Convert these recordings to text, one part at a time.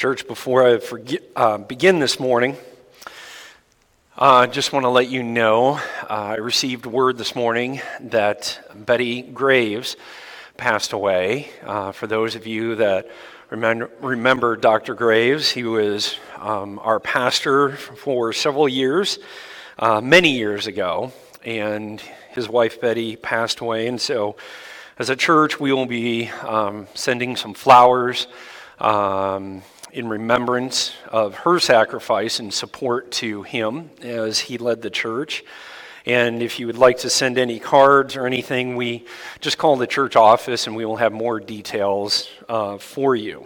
Church, before I begin this morning, I just want to let you know I received word this morning that Betty Graves passed away. For those of you that remember Dr. Graves, he was our pastor for several years, many years ago, and his wife Betty passed away. And so as a church, we will be sending some flowers in remembrance of her sacrifice and support to him as he led the church. And if you would like to send any cards or anything, we just call the church office and we will have more details for you.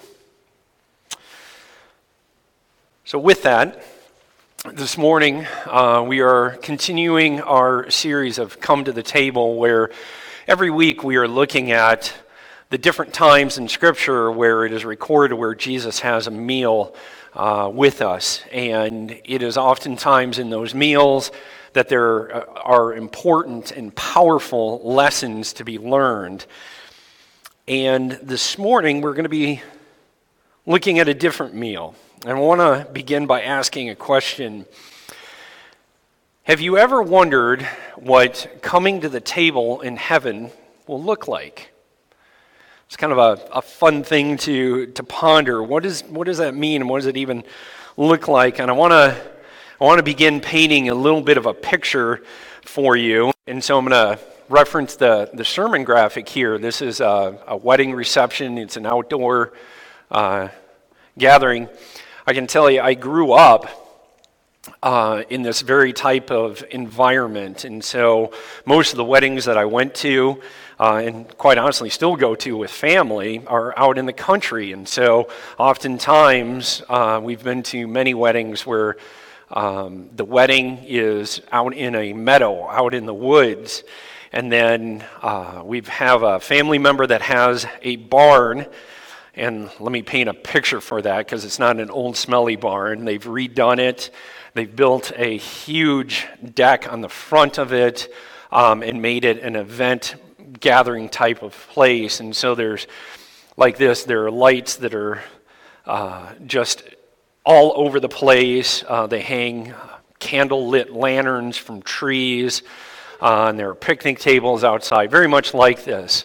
So with that, this morning we are continuing our series of Come to the Table, where every week we are looking at the different times in Scripture where it is recorded where Jesus has a meal with us. And it is oftentimes in those meals that there are important and powerful lessons to be learned. And this morning we're going to be looking at a different meal. And I want to begin by asking a question. Have you ever wondered what coming to the table in heaven will look like? It's kind of a fun thing to ponder. What does that mean, and what does it even look like? And I want to begin painting a little bit of a picture for you. And so I'm going to reference the sermon graphic here. This is a wedding reception. It's an outdoor gathering. I can tell you, I grew up in this very type of environment, and so most of the weddings that I went to, and quite honestly still go to with family, are out in the country. And so oftentimes we've been to many weddings where the wedding is out in a meadow, out in the woods, and then we have a family member that has a barn. And let me paint a picture for that, because it's not an old smelly barn. They've redone it. They've built a huge deck on the front of it and made it an event gathering type of place. And so there's like this, there are lights that are just all over the place. They hang candle-lit lanterns from trees, and there are picnic tables outside, very much like this.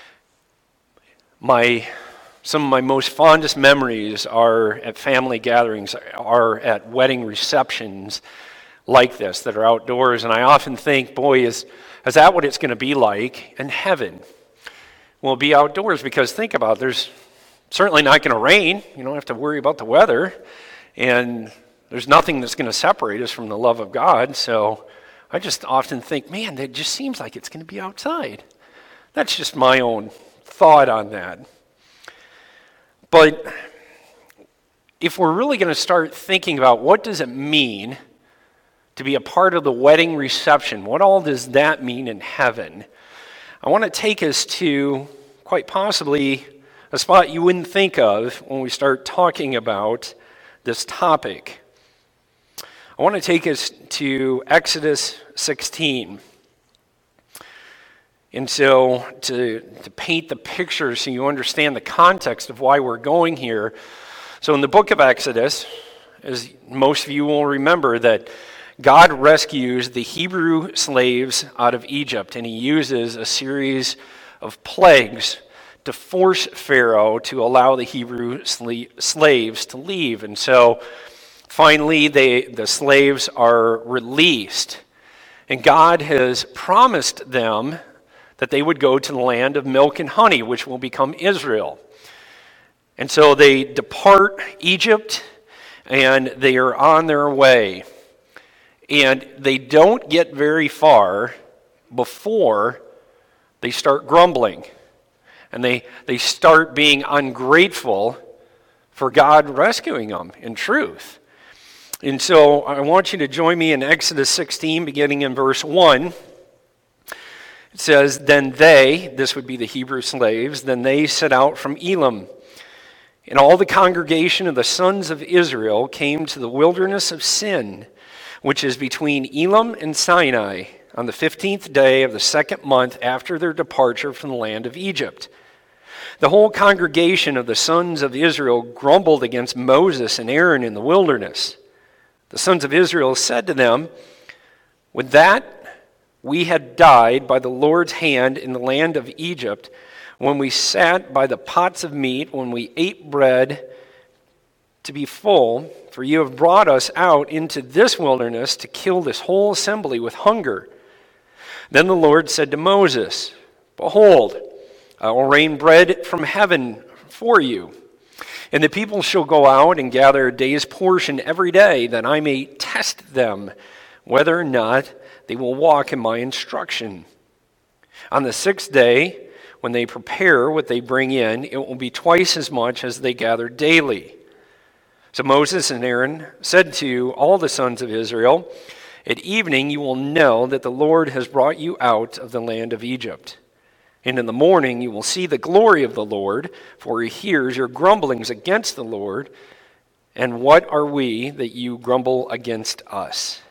Some of my most fondest memories are at family gatherings, are at wedding receptions like this that are outdoors. And I often think, boy, is that what it's going to be like in heaven? We'll be outdoors, because think about it, there's certainly not going to rain. You don't have to worry about the weather. And there's nothing that's going to separate us from the love of God. So I just often think, man, it just seems like it's going to be outside. That's just my own thought on that. But if we're really going to start thinking about what does it mean to be a part of the wedding reception, what all does that mean in heaven? I want to take us to quite possibly a spot you wouldn't think of when we start talking about this topic. I want to take us to Exodus 16. And so to paint the picture so you understand the context of why we're going here. So in the book of Exodus, as most of you will remember, that God rescues the Hebrew slaves out of Egypt, and he uses a series of plagues to force Pharaoh to allow the Hebrew slaves to leave. And so finally the slaves are released, and God has promised them that they would go to the land of milk and honey, which will become Israel. And so they depart Egypt, and they are on their way. And they don't get very far before they start grumbling. And they start being ungrateful for God rescuing them in truth. And so I want you to join me in Exodus 16, beginning in verse 1. It says, "Then they," this would be the Hebrew slaves, "then they set out from Elim. And all the congregation of the sons of Israel came to the wilderness of Sin, which is between Elim and Sinai, on the 15th day of the second month after their departure from the land of Egypt. The whole congregation of the sons of Israel grumbled against Moses and Aaron in the wilderness. The sons of Israel said to them, "Would that we had died by the Lord's hand in the land of Egypt, when we sat by the pots of meat, when we ate bread to be full, for you have brought us out into this wilderness to kill this whole assembly with hunger." Then the Lord said to Moses, "Behold, I will rain bread from heaven for you, and the people shall go out and gather a day's portion every day, that I may test them whether or not they will walk in my instruction. On the 6th day, when they prepare what they bring in, it will be twice as much as they gather daily." So Moses and Aaron said to all the sons of Israel, "At evening you will know that the Lord has brought you out of the land of Egypt. And in the morning you will see the glory of the Lord, for he hears your grumblings against the Lord. And what are we that you grumble against us?"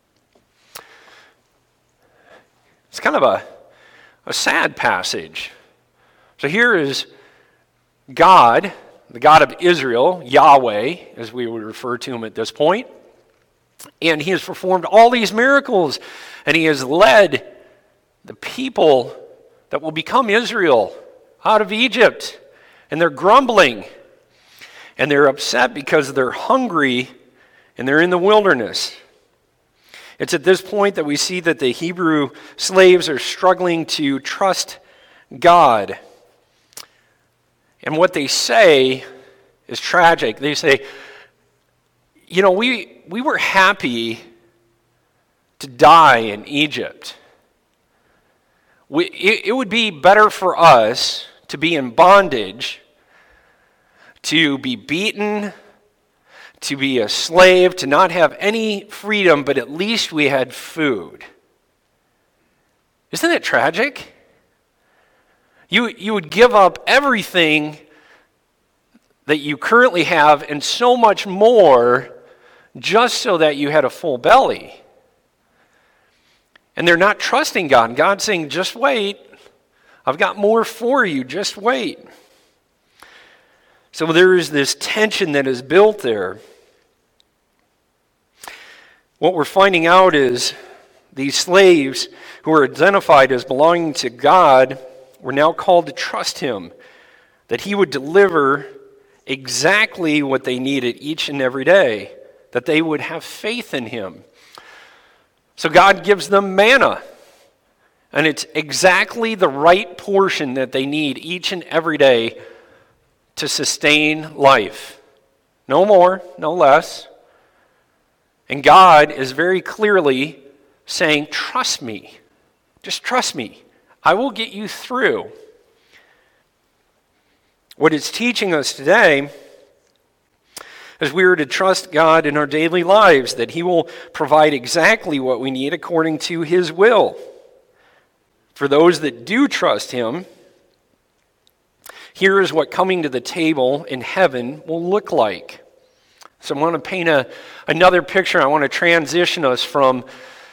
It's kind of a sad passage. So here is God, the God of Israel, Yahweh, as we would refer to him at this point, and he has performed all these miracles, and he has led the people that will become Israel out of Egypt, and they're grumbling, and they're upset because they're hungry, and they're in the wilderness. It's at this point that we see that the Hebrew slaves are struggling to trust God. And what they say is tragic. They say, "You know, we were happy to die in Egypt. It would be better for us to be in bondage, to be beaten, to be a slave, to not have any freedom, but at least we had food." Isn't it tragic? You would give up everything that you currently have and so much more just so that you had a full belly. And they're not trusting God. God's saying, "Just wait. I've got more for you. Just wait." So there is this tension that is built there. What we're finding out is these slaves who are identified as belonging to God were now called to trust him, that he would deliver exactly what they needed each and every day, that they would have faith in him. So God gives them manna, and it's exactly the right portion that they need each and every day to sustain life. No more, no less. And God is very clearly saying, "Trust me. Just trust me. I will get you through." What it's teaching us today is we are to trust God in our daily lives, that he will provide exactly what we need according to his will. For those that do trust him, here is what coming to the table in heaven will look like. So I want to paint another picture. I want to transition us from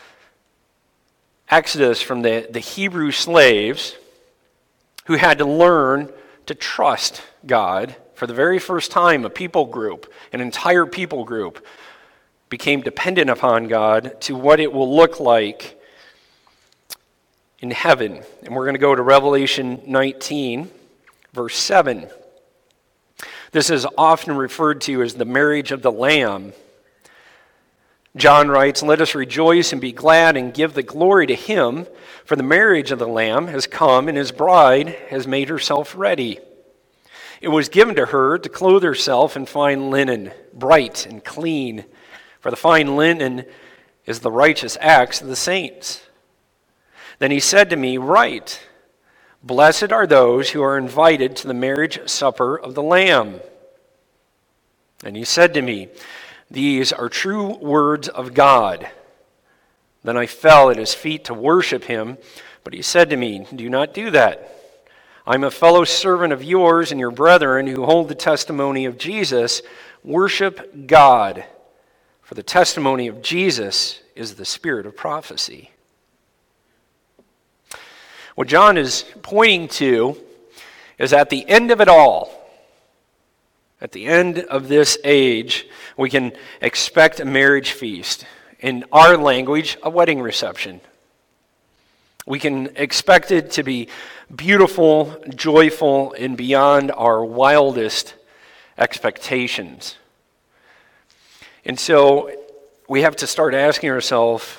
Exodus, from the Hebrew slaves who had to learn to trust God. For the very first time, a people group, an entire people group, became dependent upon God, to what it will look like in heaven. And we're going to go to Revelation 19, verse 7. This is often referred to as the marriage of the Lamb. John writes, "Let us rejoice and be glad and give the glory to him, for the marriage of the Lamb has come, and his bride has made herself ready. It was given to her to clothe herself in fine linen, bright and clean, for the fine linen is the righteous acts of the saints." Then he said to me, "Write, blessed are those who are invited to the marriage supper of the Lamb." And he said to me, "These are true words of God." Then I fell at his feet to worship him, but he said to me, "Do not do that. I'm a fellow servant of yours and your brethren who hold the testimony of Jesus. Worship God, for the testimony of Jesus is the spirit of prophecy." What John is pointing to is at the end of it all, at the end of this age, we can expect a marriage feast. In our language, a wedding reception. We can expect it to be beautiful, joyful, and beyond our wildest expectations. And so we have to start asking ourselves,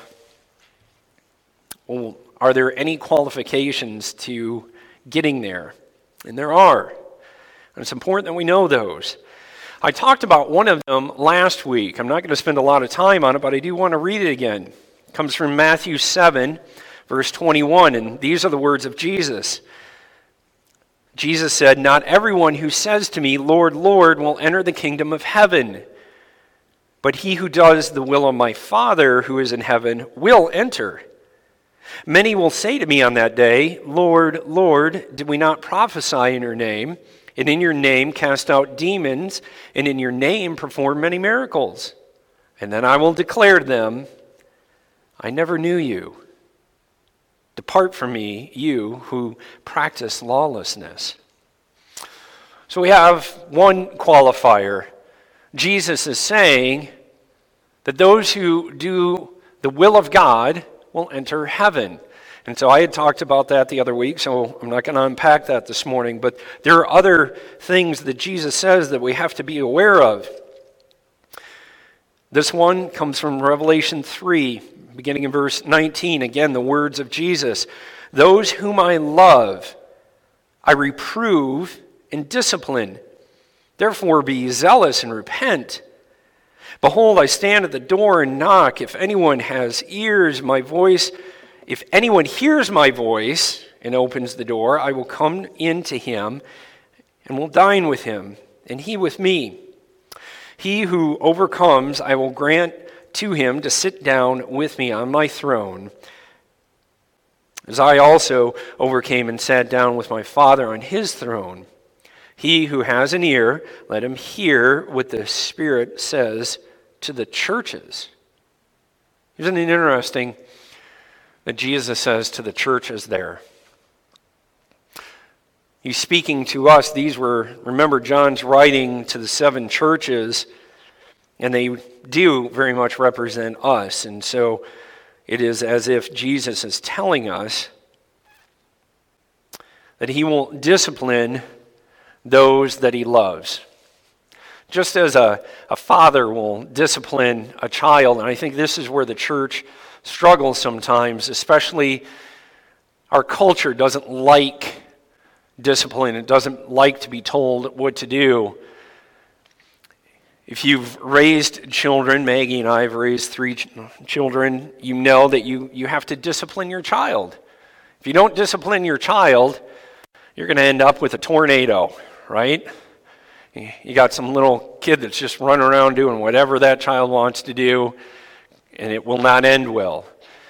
well, are there any qualifications to getting there? And there are. And it's important that we know those. I talked about one of them last week. I'm not going to spend a lot of time on it, but I do want to read it again. It comes from Matthew 7, verse 21, and these are the words of Jesus. Jesus said, "Not everyone who says to me, 'Lord, Lord,' will enter the kingdom of heaven, but he who does the will of my Father who is in heaven will enter. Many will say to me on that day, 'Lord, Lord, did we not prophesy in your name, and in your name cast out demons, and in your name perform many miracles?' And then I will declare to them, 'I never knew you. Depart from me, you who practice lawlessness.'" So we have one qualifier. Jesus is saying that those who do the will of God will enter heaven. And so I had talked about that the other week, so I'm not going to unpack that this morning. But there are other things that Jesus says that we have to be aware of. This one comes from Revelation 3, beginning in verse 19. Again, the words of Jesus. "Those whom I love, I reprove and discipline. Therefore be zealous and repent. Behold, I stand at the door and knock. If anyone has ears, if anyone hears my voice and opens the door, I will come in to him and will dine with him, and he with me. He who overcomes, I will grant to him to sit down with me on my throne, as I also overcame and sat down with my Father on his throne. He who has an ear, let him hear what the Spirit says to the churches." Isn't it interesting that Jesus says to the churches there? He's speaking to us. Remember, John's writing to the 7 churches, and they do very much represent us. And so it is as if Jesus is telling us that he will discipline those that he loves. Just as a father will discipline a child, and I think this is where the church struggles sometimes, especially our culture doesn't like discipline. It doesn't like to be told what to do. If you've raised children, Maggie and I have raised 3 children, you know that you have to discipline your child. If you don't discipline your child, you're going to end up with a tornado, right? You got some little kid that's just running around doing whatever that child wants to do, and it will not end well.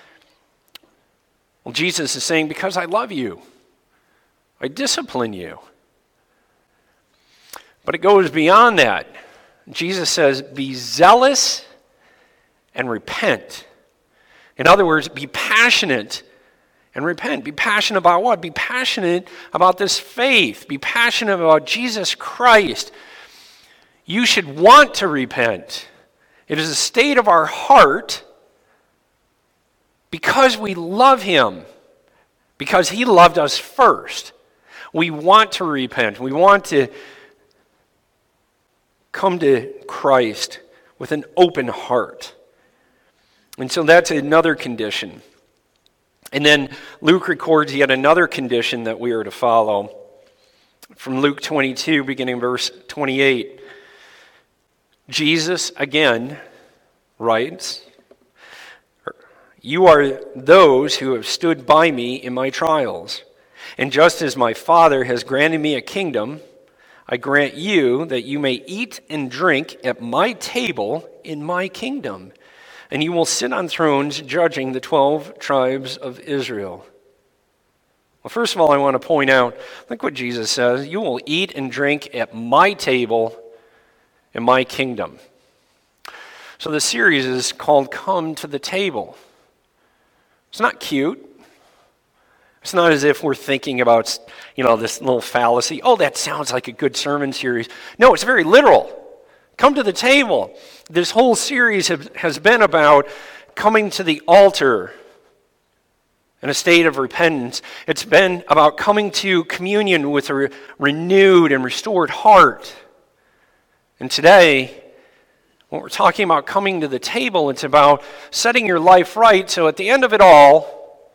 Well, Jesus is saying, because I love you, I discipline you. But it goes beyond that. Jesus says, be zealous and repent. In other words, be passionate and repent. Be passionate about what? Be passionate about this faith. Be passionate about Jesus Christ. You should want to repent. It is a state of our heart because we love him, because he loved us first. We want to repent. We want to come to Christ with an open heart. And so that's another condition. And then Luke records yet another condition that we are to follow. From Luke 22, beginning verse 28. Jesus again writes, "You are those who have stood by me in my trials. And just as my Father has granted me a kingdom, I grant you that you may eat and drink at my table in my kingdom. And you will sit on thrones judging the 12 tribes of Israel." Well, first of all, I want to point out, look what Jesus says. You will eat and drink at my table in my kingdom. So the series is called Come to the Table. It's not cute. It's not as if we're thinking about, this little fallacy. Oh, that sounds like a good sermon series. No, it's very literal. Come to the table. This whole series has been about coming to the altar in a state of repentance. It's been about coming to communion with a renewed and restored heart. And today, when we're talking about coming to the table, it's about setting your life right, so at the end of it all,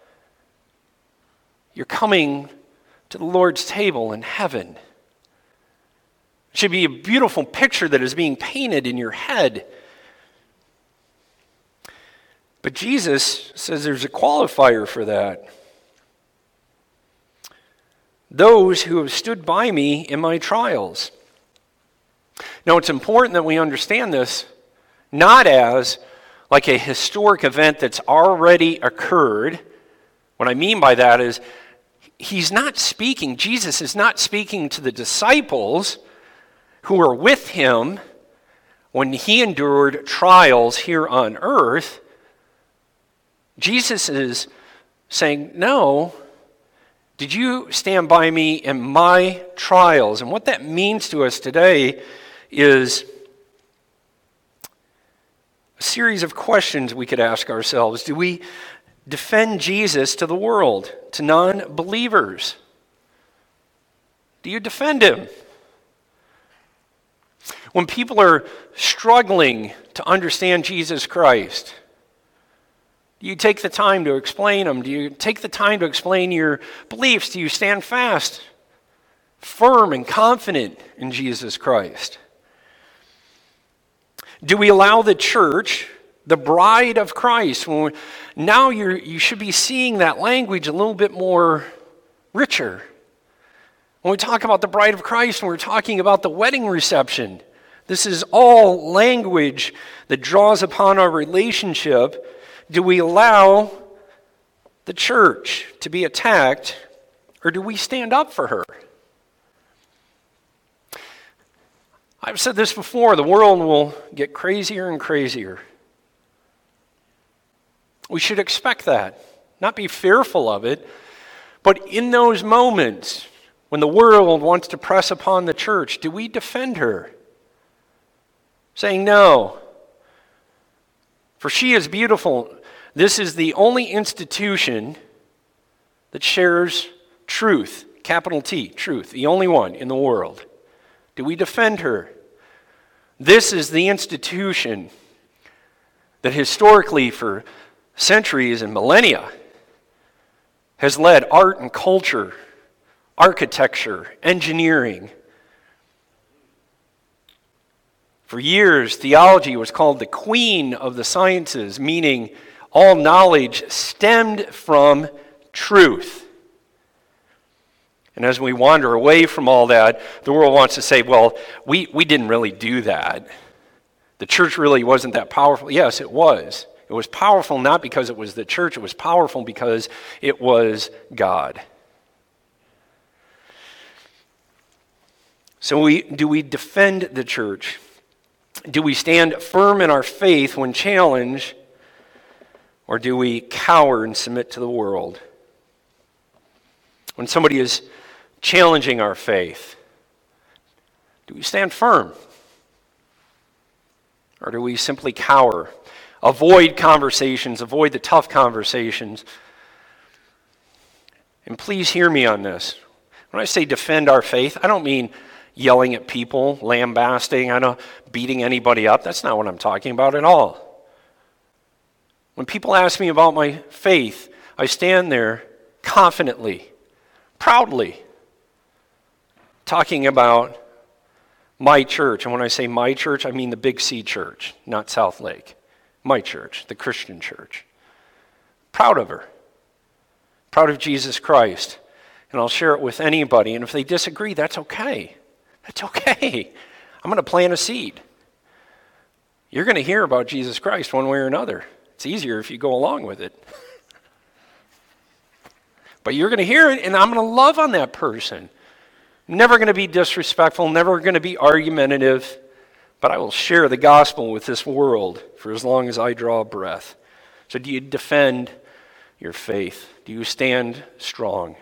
you're coming to the Lord's table in heaven. It should be a beautiful picture that is being painted in your head. But Jesus says there's a qualifier for that. Those who have stood by me in my trials. Now, it's important that we understand this not as like a historic event that's already occurred. What I mean by that is Jesus is not speaking to the disciples who were with him when he endured trials here on earth. Jesus is saying, no, did you stand by me in my trials? And what that means to us today is a series of questions we could ask ourselves. Do we defend Jesus to the world, to non-believers? Do you defend him? When people are struggling to understand Jesus Christ, do you take the time to explain them? Do you take the time to explain your beliefs? Do you stand fast, firm, and confident in Jesus Christ? Do we allow the church, the bride of Christ, now you should be seeing that language a little bit more richer. When we talk about the bride of Christ, when we're talking about the wedding reception, this is all language that draws upon our relationship. Do we allow the church to be attacked, or do we stand up for her? I've said this before, the world will get crazier and crazier. We should expect that, not be fearful of it, but in those moments when the world wants to press upon the church, do we defend her? Saying, no, for she is beautiful. This is the only institution that shares truth, capital T, truth, the only one in the world. Do we defend her? This is the institution that historically for centuries and millennia has led art and culture, architecture, engineering. For years, theology was called the queen of the sciences, meaning all knowledge stemmed from truth. And as we wander away from all that, the world wants to say, well, we didn't really do that. The church really wasn't that powerful. Yes, it was. It was powerful not because it was the church. It was powerful because it was God. So do we defend the church? Do we stand firm in our faith when challenged? Or do we cower and submit to the world? When somebody is challenging our faith, do we stand firm? Or do we simply cower? Avoid conversations, avoid the tough conversations. And please hear me on this. When I say defend our faith, I don't mean yelling at people, lambasting, I don't beating anybody up. That's not what I'm talking about at all. When people ask me about my faith, I stand there confidently, proudly, talking about my church. And when I say my church, I mean the Big C church, not South Lake. My church, the Christian church. Proud of her. Proud of Jesus Christ. And I'll share it with anybody. And if they disagree, that's okay. That's okay. I'm going to plant a seed. You're going to hear about Jesus Christ one way or another. It's easier if you go along with it. But you're going to hear it, and I'm going to love on that person. Never going to be disrespectful, never going to be argumentative, but I will share the gospel with this world for as long as I draw a breath. So do you defend your faith? Do you stand strong?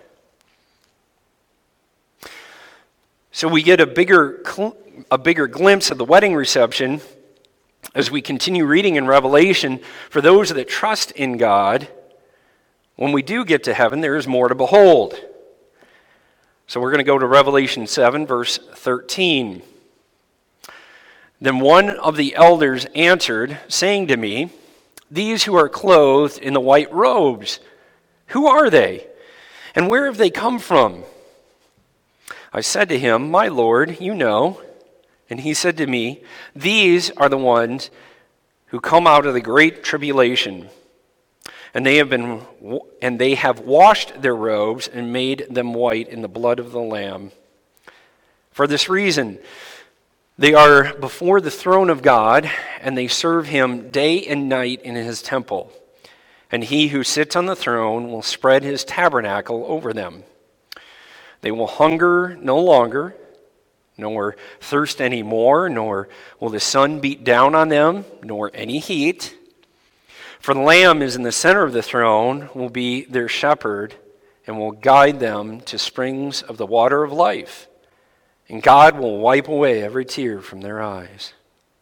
So we get a bigger glimpse of the wedding reception as we continue reading in Revelation. For those that trust in God, when we do get to heaven, there is more to behold. So we're going to go to Revelation 7, verse 13. Then one of the elders answered, saying to me, "These who are clothed in the white robes, who are they? And where have they come from?" I said to him, "My Lord, you know." And he said to me, "These are the ones who come out of the great tribulation, and they have washed their robes and made them white in the blood of the Lamb. For this reason, they are before the throne of God, and they serve him day and night in his temple. And he who sits on the throne will spread his tabernacle over them. They will hunger no longer, nor thirst any more, nor will the sun beat down on them, nor any heat. For the Lamb is in the center of the throne, will be their shepherd, and will guide them to springs of the water of life. And God will wipe away every tear from their eyes."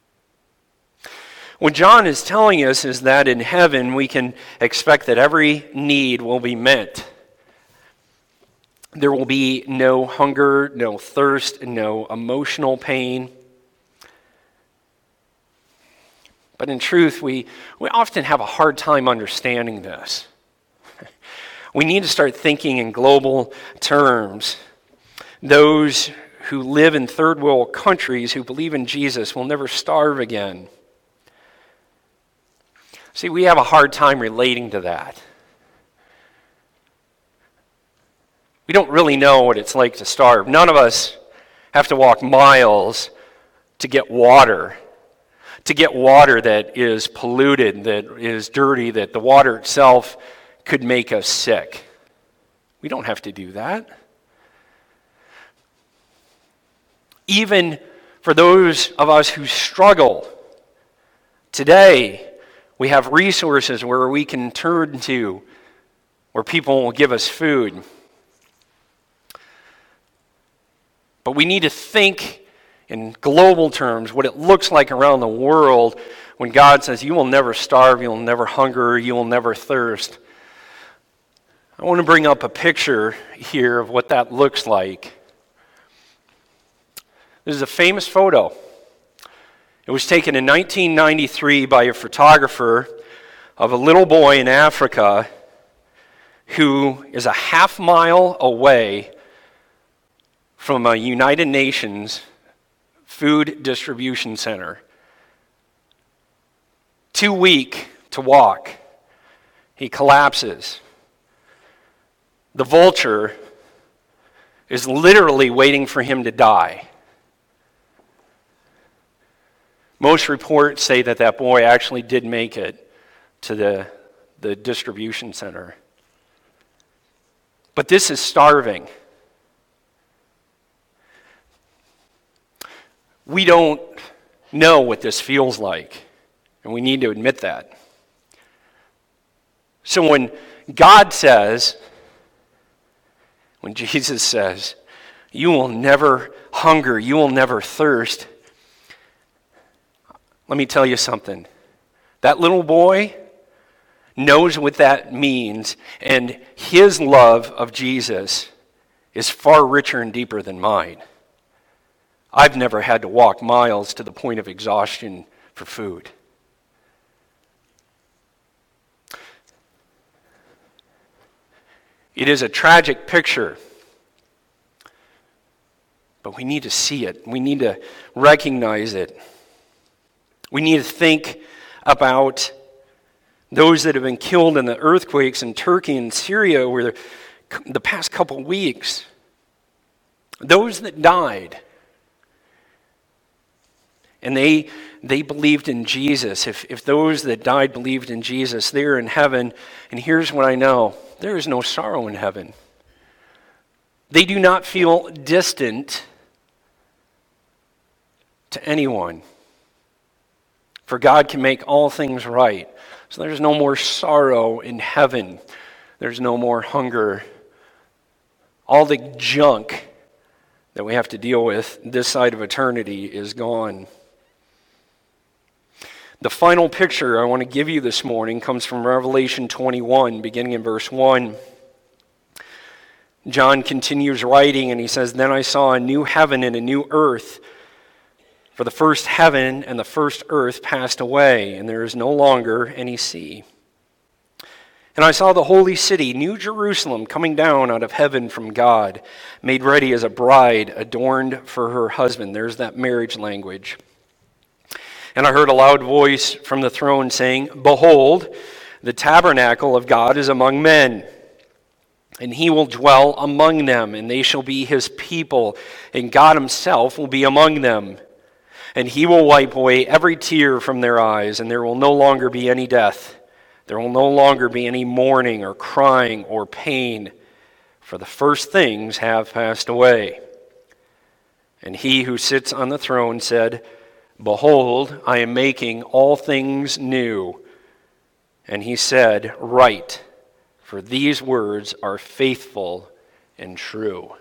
What John is telling us is that in heaven we can expect that every need will be met. There will be no hunger, no thirst, no emotional pain. But in truth, we often have a hard time understanding this. We need to start thinking in global terms. Those who live in third world countries who believe in Jesus will never starve again. See, we have a hard time relating to that. We don't really know what it's like to starve. None of us have to walk miles to get water that is polluted, that is dirty, that the water itself could make us sick. We don't have to do that. Even for those of us who struggle, today we have resources where we can turn to, where people will give us food. But we need to think in global terms what it looks like around the world when God says, "You will never starve, you will never hunger, you will never thirst." I want to bring up a picture here of what that looks like. This is a famous photo. It was taken in 1993 by a photographer of a little boy in Africa who is a half mile away from a United Nations food distribution center. Too weak to walk. He collapses. The vulture is literally waiting for him to die. Most reports say that that boy actually did make it to the distribution center. But this is starving. We don't know what this feels like, and we need to admit that. So when God says, when Jesus says, "You will never hunger, you will never thirst," let me tell you something. That little boy knows what that means, and his love of Jesus is far richer and deeper than mine. I've never had to walk miles to the point of exhaustion for food. It is a tragic picture, but we need to see it. We need to recognize it. We need to think about those that have been killed in the earthquakes in Turkey and Syria over the past couple weeks. Those that died. And they believed in Jesus. If those that died believed in Jesus, they're in heaven. And here's what I know. There is no sorrow in heaven. They do not feel distant to anyone. For God can make all things right. So there's no more sorrow in heaven. There's no more hunger. All the junk that we have to deal with this side of eternity is gone. The final picture I want to give you this morning comes from Revelation 21, beginning in verse 1. John continues writing, and he says, "Then I saw a new heaven and a new earth. For the first heaven and the first earth passed away, and there is no longer any sea. And I saw the holy city, New Jerusalem, coming down out of heaven from God, made ready as a bride adorned for her husband." There's that marriage language. "And I heard a loud voice from the throne saying, 'Behold, the tabernacle of God is among men, and he will dwell among them, and they shall be his people, and God himself will be among them. And he will wipe away every tear from their eyes, and there will no longer be any death. There will no longer be any mourning or crying or pain, for the first things have passed away.' And he who sits on the throne said, 'Behold, I am making all things new.' And he said, 'Write, for these words are faithful and true.'"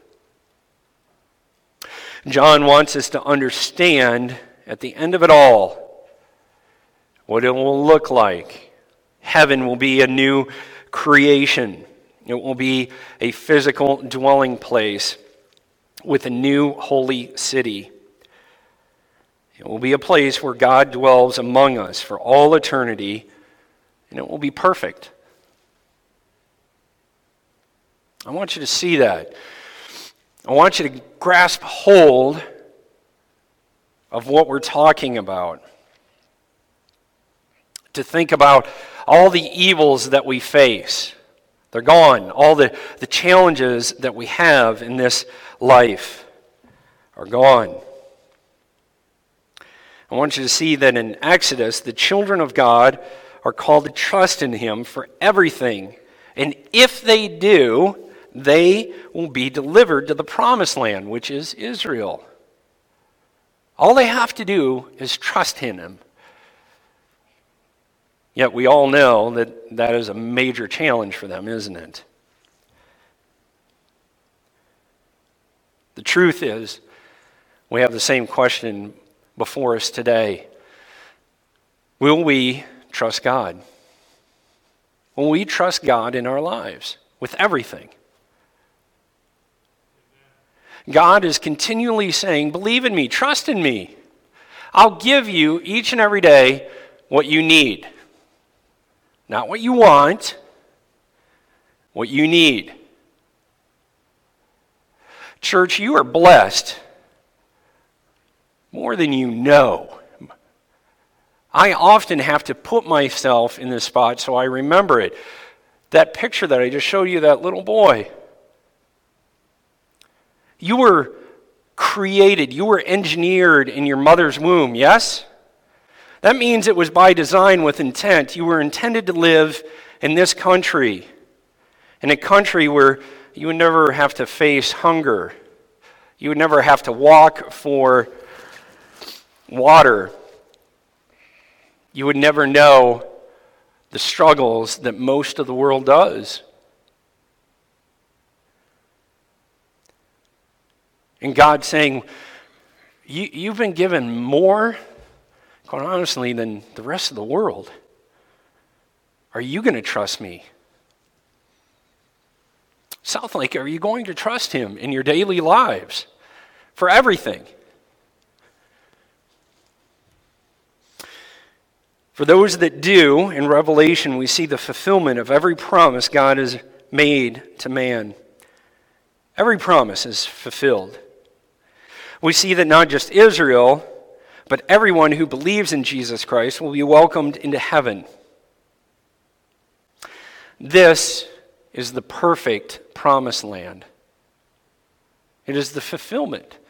John wants us to understand at the end of it all what it will look like. Heaven will be a new creation. It will be a physical dwelling place with a new holy city. It will be a place where God dwells among us for all eternity, and it will be perfect. I want you to see that. I want you to grasp hold of what we're talking about. To think about all the evils that we face. They're gone. All the challenges that we have in this life are gone. I want you to see that in Exodus, the children of God are called to trust in him for everything. And if they do, they will be delivered to the promised land, which is Israel. All they have to do is trust in him. Yet we all know that that is a major challenge for them, isn't it? The truth is, we have the same question before us today. Will we trust God? Will we trust God in our lives with everything? God is continually saying, believe in me, trust in me. I'll give you each and every day what you need. Not what you want, what you need. Church, you are blessed more than you know. I often have to put myself in this spot so I remember it. That picture that I just showed you, that little boy. You were created, you were engineered in your mother's womb, yes? That means it was by design with intent. You were intended to live in this country, in a country where you would never have to face hunger. You would never have to walk for water. You would never know the struggles that most of the world does. And God saying, you've been given more, quite honestly, than the rest of the world. Are you going to trust me? Southlake, are you going to trust him in your daily lives for everything? For those that do, in Revelation, we see the fulfillment of every promise God has made to man. Every promise is fulfilled. We see that not just Israel, but everyone who believes in Jesus Christ will be welcomed into heaven. This is the perfect promised land. It is the fulfillment.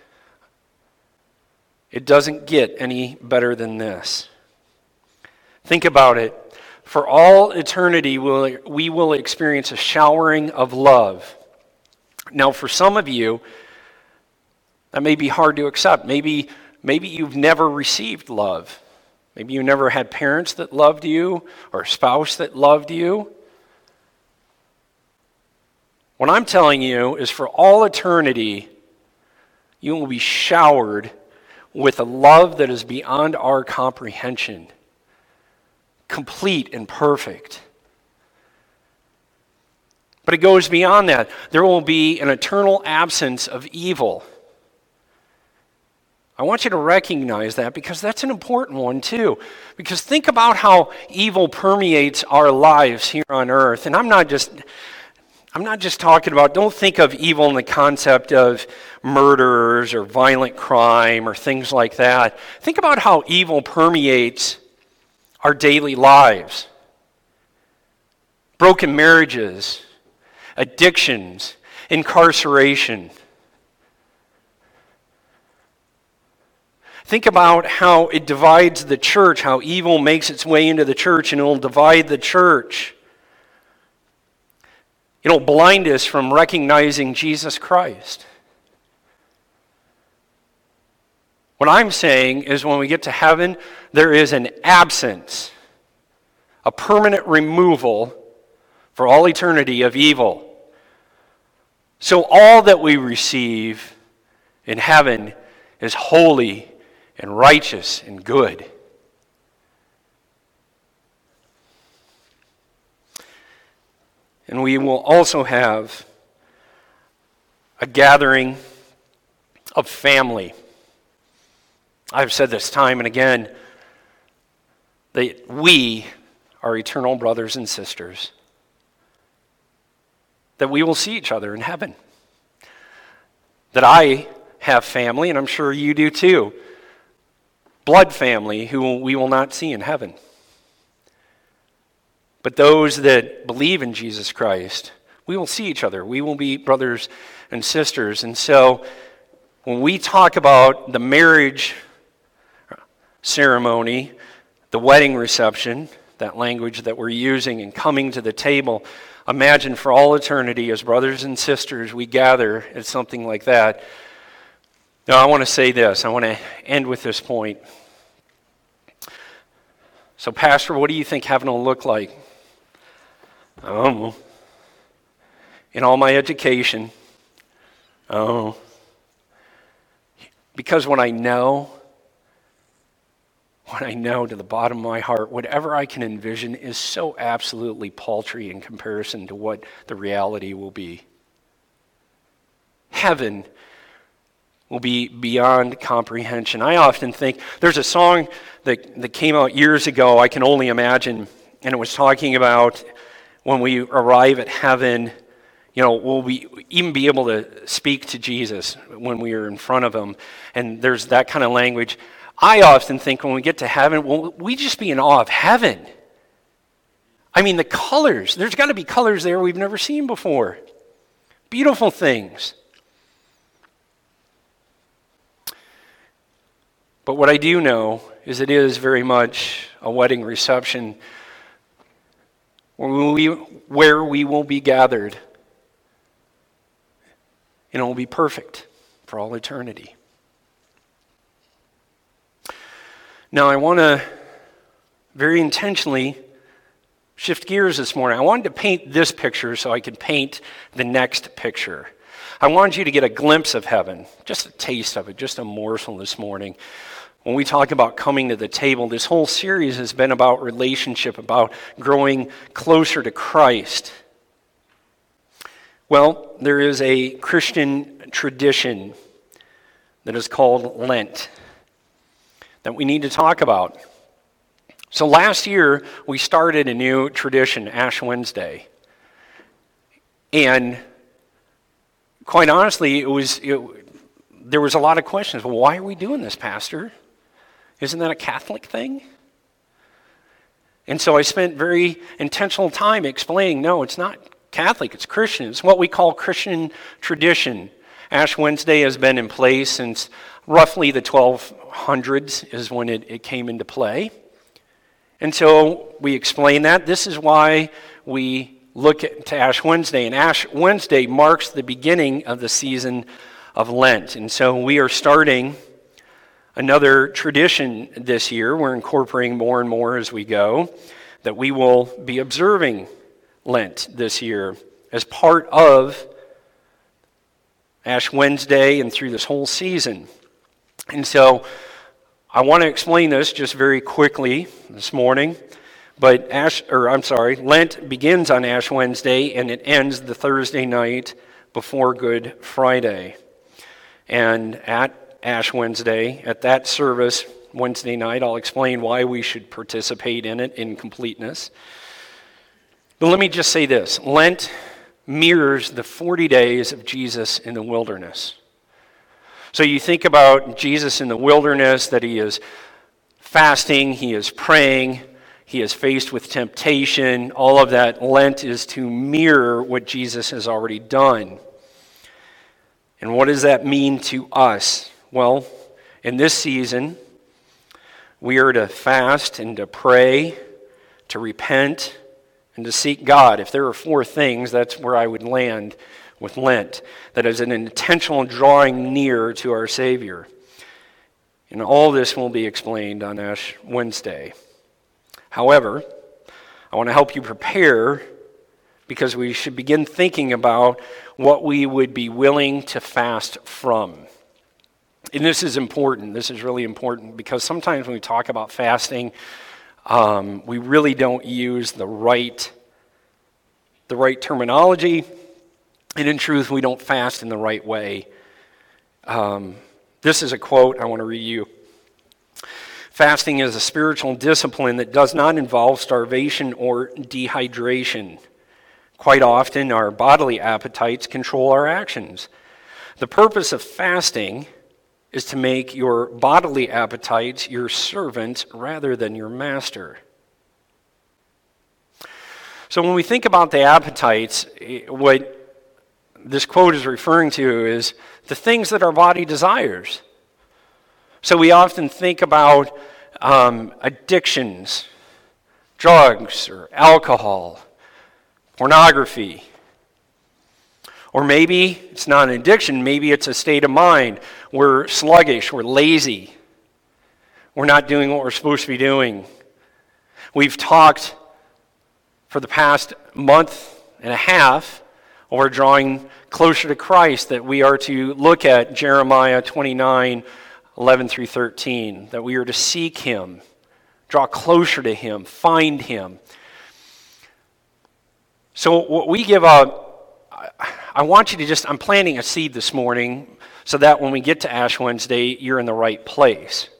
It doesn't get any better than this. Think about it. For all eternity, we will experience a showering of love. Now, for some of you, that may be hard to accept. Maybe you've never received love. Maybe you never had parents that loved you or a spouse that loved you. What I'm telling you is for all eternity, you will be showered with a love that is beyond our comprehension, complete and perfect. But it goes beyond that. There will be an eternal absence of evil. I want you to recognize that because that's an important one too. Because think about how evil permeates our lives here on earth. And I'm not just talking about, don't think of evil in the concept of murderers or violent crime or things like that. Think about how evil permeates our daily lives. Broken marriages, addictions, incarceration. Think about how it divides the church, how evil makes its way into the church and it will divide the church. It'll blind us from recognizing Jesus Christ. What I'm saying is when we get to heaven, there is an absence, a permanent removal for all eternity of evil. So all that we receive in heaven is holy and righteous and good. And we will also have a gathering of family. I've said this time and again that we are eternal brothers and sisters. That we will see each other in heaven. That I have family, and I'm sure you do too. Blood family who we will not see in heaven. But those that believe in Jesus Christ, we will see each other. We will be brothers and sisters. And so when we talk about the marriage ceremony, the wedding reception, that language that we're using and coming to the table, imagine for all eternity as brothers and sisters we gather at something like that. Now I want to say this. I want to end with this point. So Pastor, what do you think heaven will look like? I don't know. In all my education, because what I know to the bottom of my heart, whatever I can envision is so absolutely paltry in comparison to what the reality will be. Heaven will be beyond comprehension. I often think, there's a song that came out years ago, I Can Only Imagine, and it was talking about when we arrive at heaven, will we even be able to speak to Jesus when we are in front of him? And there's that kind of language. I often think when we get to heaven, will we just be in awe of heaven? I mean, the colors. There's got to be colors there we've never seen before. Beautiful things. But what I do know is it is very much a wedding reception where we will be gathered. And it will be perfect for all eternity. Now I want to very intentionally shift gears this morning. I wanted to paint this picture so I could paint the next picture. I wanted you to get a glimpse of heaven, just a taste of it, just a morsel this morning. When we talk about coming to the table, this whole series has been about relationship, about growing closer to Christ. Well, there is a Christian tradition that is called Lent that we need to talk about. So last year, we started a new tradition, Ash Wednesday. And quite honestly, there was a lot of questions. Well, why are we doing this, Pastor? Isn't that a Catholic thing? And so I spent very intentional time explaining, no, it's not Catholic, it's Christian. It's what we call Christian tradition. Ash Wednesday has been in place since roughly the 1200s is when it came into play. And so we explain that. This is why we look to Ash Wednesday. And Ash Wednesday marks the beginning of the season of Lent. And so we are starting another tradition this year. We're incorporating more and more as we go, that we will be observing Lent this year. as part of Ash Wednesday and through this whole season. And so I want to explain this just very quickly this morning. But Lent begins on Ash Wednesday and it ends the Thursday night before Good Friday. And at Ash Wednesday, at that service Wednesday night, I'll explain why we should participate in it in completeness. But let me just say this. Lent mirrors the 40 days of Jesus in the wilderness. So you think about Jesus in the wilderness, that he is fasting, he is praying, he is faced with temptation. All of that Lent is to mirror what Jesus has already done. And what does that mean to us? Well, in this season, we are to fast and to pray, to repent, and to seek God. If there are 4 things, that's where I would land with Lent. That is an intentional drawing near to our Savior. And all this will be explained on Ash Wednesday. However, I want to help you prepare because we should begin thinking about what we would be willing to fast from. And this is important. This is really important because sometimes when we talk about fasting, we really don't use the right terminology, and in truth, we don't fast in the right way. This is a quote I want to read you. Fasting is a spiritual discipline that does not involve starvation or dehydration. Quite often, our bodily appetites control our actions. The purpose of fasting is to make your bodily appetites your servant rather than your master. So when we think about the appetites, what this quote is referring to is the things that our body desires. So we often think about addictions, drugs or alcohol, pornography. Or maybe it's not an addiction, maybe it's a state of mind. We're sluggish, we're lazy. We're not doing what we're supposed to be doing. We've talked for the past month and a half, or drawing closer to Christ, that we are to look at Jeremiah 29, 11 through 13, that we are to seek him, draw closer to him, find him. So what we give up, I want you to I'm planting a seed this morning so that when we get to Ash Wednesday, you're in the right place.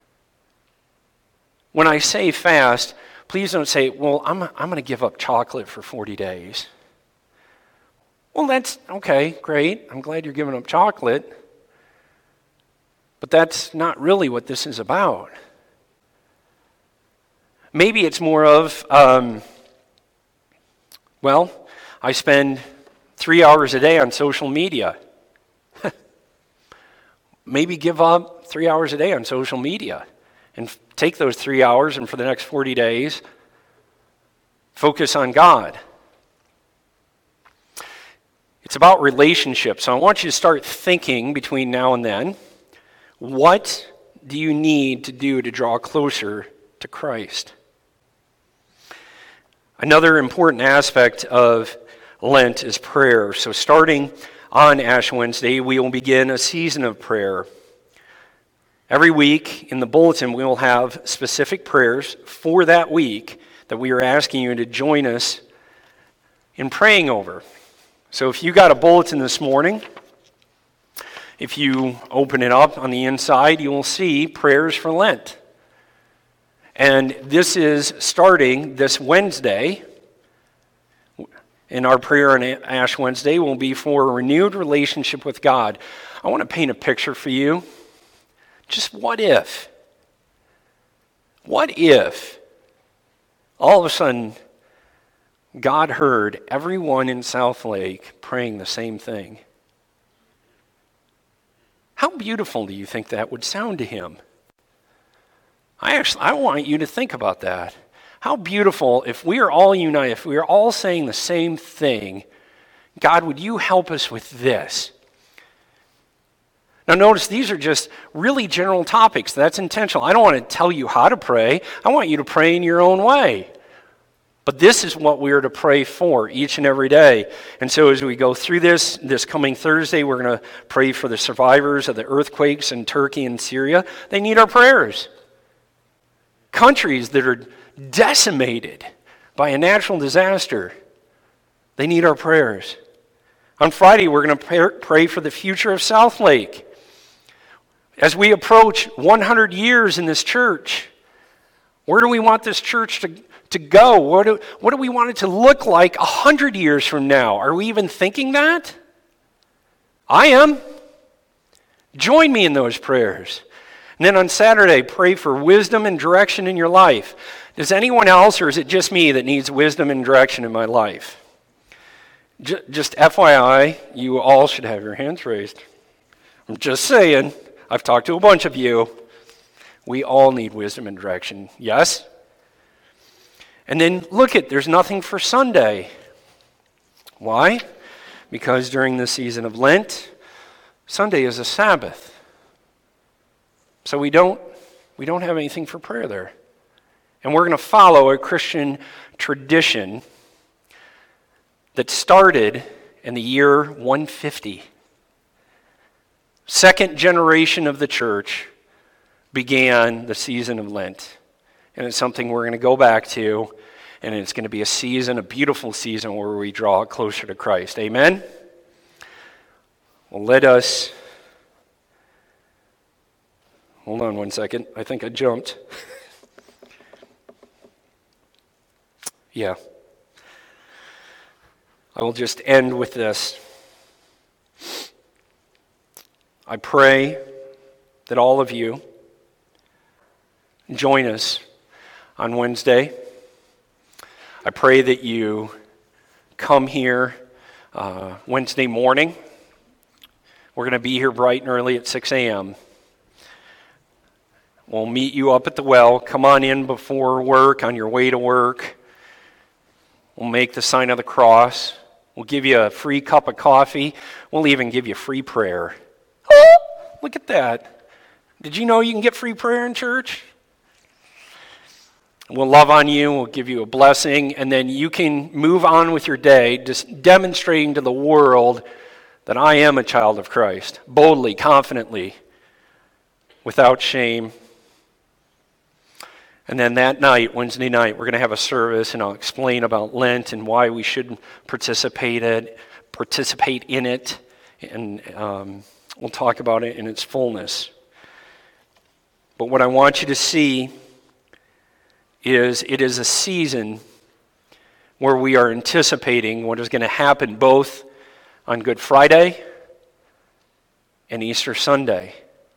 When I say fast, please don't say, well, I'm going to give up chocolate for 40 days. Well, that's okay, great. I'm glad you're giving up chocolate. But that's not really what this is about. Maybe it's more of, I spend 3 hours a day on social media. Maybe give up 3 hours a day on social media and take those 3 hours and for the next 40 days, focus on God. It's about relationships. So I want you to start thinking between now and then, what do you need to do to draw closer to Christ? Another important aspect of Lent is prayer. So starting on Ash Wednesday, we will begin a season of prayer. Every week in the bulletin, we will have specific prayers for that week that we are asking you to join us in praying over. So if you got a bulletin this morning, if you open it up on the inside, you will see prayers for Lent. And this is starting this Wednesday. And our prayer on Ash Wednesday will be for a renewed relationship with God. I want to paint a picture for you. Just what if? What if all of a sudden God heard everyone in South Lake praying the same thing? How beautiful do you think that would sound to him? I want you to think about that. How beautiful if we are all united, if we are all saying the same thing. God, would you help us with this? Now notice these are just really general topics. That's intentional. I don't want to tell you how to pray. I want you to pray in your own way. But this is what we are to pray for each and every day. And so as we go through this coming Thursday, we're going to pray for the survivors of the earthquakes in Turkey and Syria. They need our prayers. Countries that are decimated by a natural disaster, they need our prayers. On Friday, we're going to pray for the future of South Lake. As we approach 100 years in this church, where do we want this church to go? What do we want it to look like 100 years from now? Are we even thinking that? I am. Join me in those prayers. And then on Saturday, pray for wisdom and direction in your life. Does anyone else, or is it just me that needs wisdom and direction in my life? Just FYI, you all should have your hands raised. I'm just saying. I've talked to a bunch of you. We all need wisdom and direction. Yes? And then look there's nothing for Sunday. Why? Because during the season of Lent, Sunday is a Sabbath. So we don't have anything for prayer there. And we're going to follow a Christian tradition that started in the year 150. Second generation of the church began the season of Lent. And it's something we're going to go back to, and it's going to be a beautiful season where we draw closer to Christ. Amen? Well, let us... Hold on one second. I think I jumped. Yeah. I will just end with this. I pray that all of you join us on Wednesday. I pray that you come here Wednesday morning. We're going to be here bright and early at 6 a.m. We'll meet you up at the well. Come on in before work, on your way to work. We'll make the sign of the cross. We'll give you a free cup of coffee. We'll even give you free prayer. Oh, look at that. Did you know you can get free prayer in church? We'll love on you. We'll give you a blessing. And then you can move on with your day, just demonstrating to the world that I am a child of Christ, boldly, confidently, without shame. And then that night, Wednesday night, we're going to have a service, and I'll explain about Lent and why we should participate in it, and we'll talk about it in its fullness. But what I want you to see is it is a season where we are anticipating what is going to happen both on Good Friday and Easter Sunday.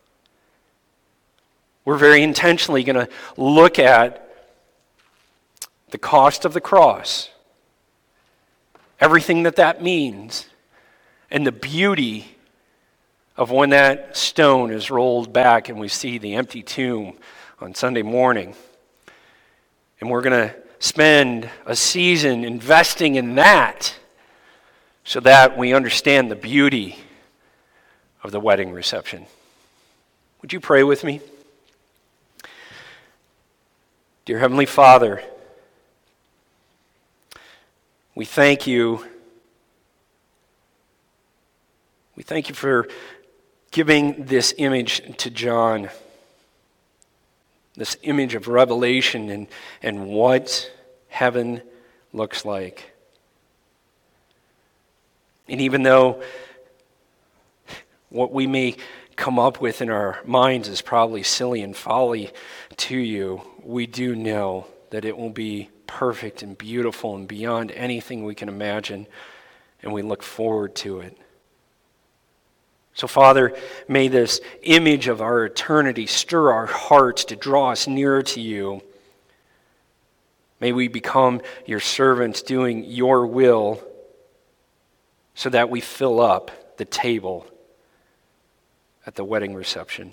We're very intentionally going to look at the cost of the cross, everything that means, and the beauty of when that stone is rolled back and we see the empty tomb on Sunday morning. And we're going to spend a season investing in that so that we understand the beauty of the wedding reception. Would you pray with me? Dear Heavenly Father, we thank you. We thank you for giving this image to John, this image of revelation and what heaven looks like. And even though what we may come up with in our minds is probably silly and folly to you, we do know that it will be perfect and beautiful and beyond anything we can imagine, and we look forward to it. So, Father, may this image of our eternity stir our hearts to draw us nearer to you. May we become your servants doing your will so that we fill up the table at the wedding reception.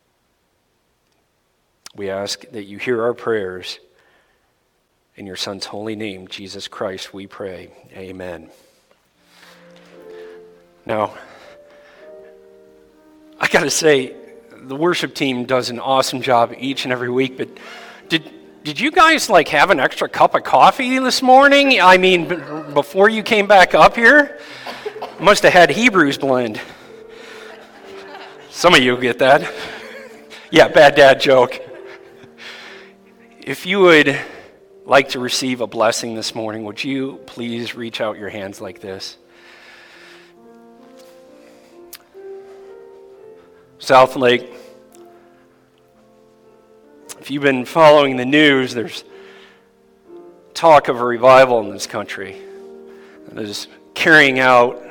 We ask that you hear our prayers. In your Son's holy name, Jesus Christ, we pray. Amen. Now, I got to say, the worship team does an awesome job each and every week, but did Did you guys have an extra cup of coffee this morning? I mean, before you came back up here? Must have had Hebrews blend. Some of you get that. Yeah, bad dad joke. If you would like to receive a blessing this morning, would you please reach out your hands like this? South Lake, if you've been following the news, there's talk of a revival in this country that is carrying out.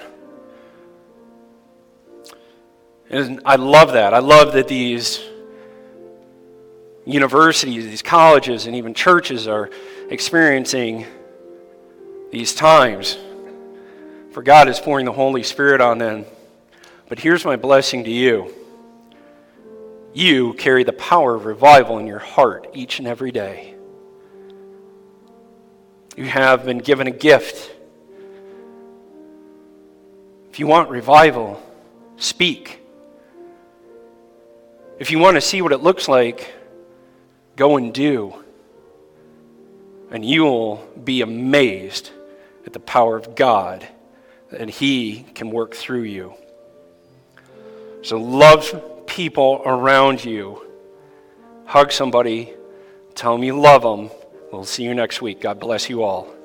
And I love that. I love that these universities, these colleges, and even churches are experiencing these times. For God is pouring the Holy Spirit on them. But here's my blessing to you. You carry the power of revival in your heart each and every day. You have been given a gift. If you want revival, speak. If you want to see what it looks like, go and do. And you will be amazed at the power of God, and He can work through you. So love people around you. Hug somebody. Tell them you love them. We'll see you next week. God bless you all.